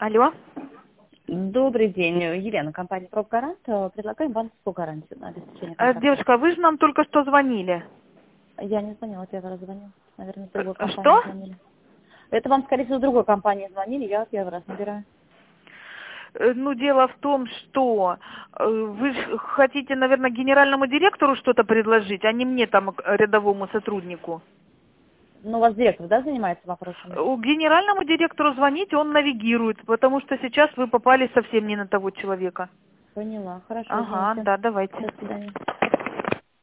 Алло. Добрый день, Елена, компания «Пробгарант». Предлагаем банковскую гарантию на обеспечение контакта. Девушка, вы же нам только что звонили. Я не звонила, первый раз звоню. Наверное, с другой компании Что? звонили. Это вам, скорее всего, с другой компании звонили, я первый раз набираю. Ну, дело в том, что вы ж хотите, наверное, генеральному директору что-то предложить, а не мне там, рядовому сотруднику. Ну, у вас директор, да, занимается вопросами? У генеральному директору звоните, он навигирует, потому что сейчас вы попали совсем не на того человека. Поняла. Хорошо, Ага, извините. да, давайте. До свидания.